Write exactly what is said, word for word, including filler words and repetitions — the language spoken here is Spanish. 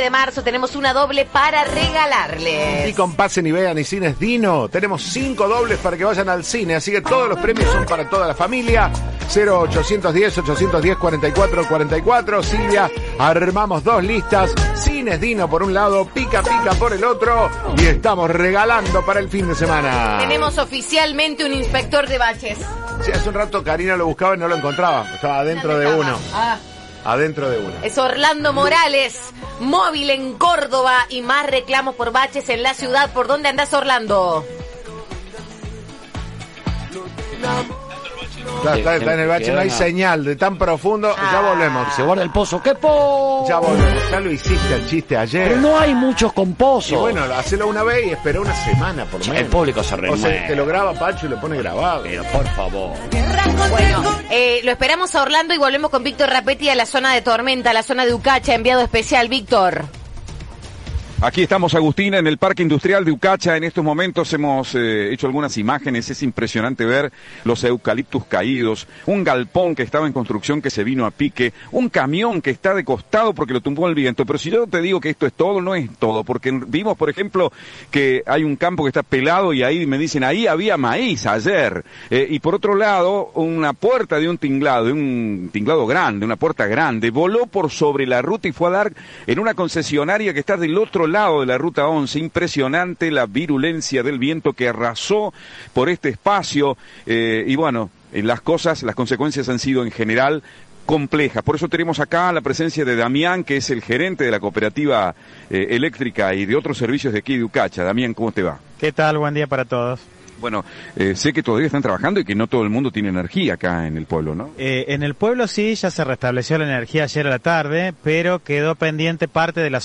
de marzo tenemos una doble para regalarles. Y con Pasen y Vean y Cines Dino, tenemos cinco dobles para que vayan al cine, así que todos los premios son para toda la familia. cero ochocientos diez, ochocientos diez, cuarenta y cuatro cuarenta y cuatro. Silvia, armamos dos listas. Cines Dino por un lado, Pica Pica por el otro. Y estamos regalando para el fin de semana. Tenemos oficialmente un inspector de baches. Sí, hace un rato Karina lo buscaba y no lo encontraba. Estaba adentro de uno. Ah. Adentro de uno. Es Orlando Morales, móvil en Córdoba y más reclamos por baches en la ciudad. ¿Por dónde andás, Orlando? Está, está, está en el bache, no hay señal de tan profundo. Ah. Ya volvemos. Se guarda el pozo. ¡Qué po! Ya volvemos. Ya lo hiciste el chiste ayer. Pero no hay muchos con pozos. Y bueno, hacelo una vez y espera una semana por menos. El público se renueva. O sea, te lo graba Pacho y lo pone grabado. Pero por favor. Bueno, eh, lo esperamos a Orlando y volvemos con Víctor Rapetti a la zona de Tormenta, a la zona de Ucacha. Enviado especial, Víctor. Aquí estamos, Agustina, en el Parque Industrial de Ucacha. En estos momentos hemos eh, hecho algunas imágenes. Es impresionante ver los eucaliptus caídos, un galpón que estaba en construcción que se vino a pique, un camión que está de costado porque lo tumbó el viento. Pero si yo te digo que esto es todo, no es todo, porque vimos, por ejemplo, que hay un campo que está pelado y ahí me dicen, ahí había maíz ayer. Eh, y por otro lado, una puerta de un tinglado, de un tinglado grande, una puerta grande, voló por sobre la ruta y fue a dar en una concesionaria que está del otro lado de la ruta once. Impresionante la virulencia del viento que arrasó por este espacio, eh, y bueno, eh, las cosas, las consecuencias han sido en general complejas. Por eso tenemos acá la presencia de Damián, que es el gerente de la cooperativa eh, eléctrica y de otros servicios de aquí de Ucacha. Damián, ¿cómo te va? ¿Qué tal? Buen día para todos. Bueno, eh, sé que todavía están trabajando y que no todo el mundo tiene energía acá en el pueblo, ¿no? Eh, en el pueblo sí, ya se restableció la energía ayer a la tarde, pero quedó pendiente parte de la